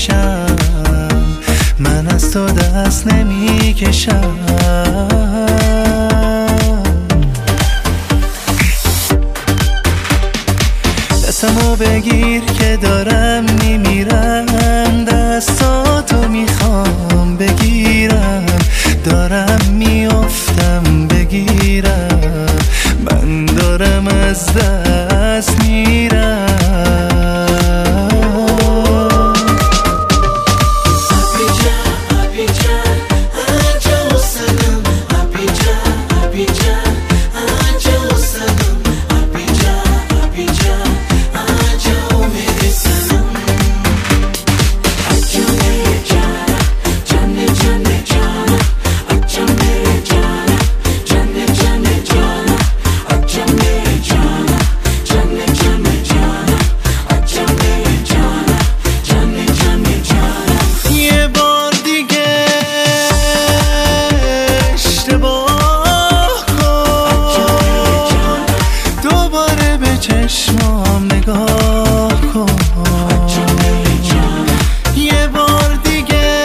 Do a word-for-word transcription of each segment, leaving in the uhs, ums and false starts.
میشم، من از تو دست نمیکشم. دستمو بگیر که دارم میمیرم، دستاتو میخوام بگیرم، دارم میافتم بگیرم، من دارم از دست میرم. چشمام نگاه کن، یه بار دیگه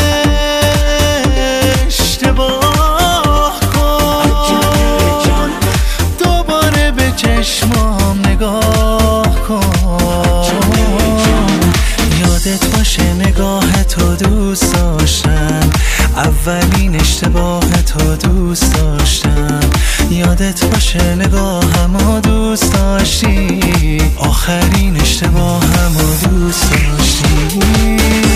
اشتباه کن، دوباره به چشمام نگاه کن. یادت باشه نگاه تو دوست داشتم، اولین اشتباه تو دوست داشتم. یادت باشه نگاهمو دوست داشتی، آخرین اشتباهمو دوست داشتی.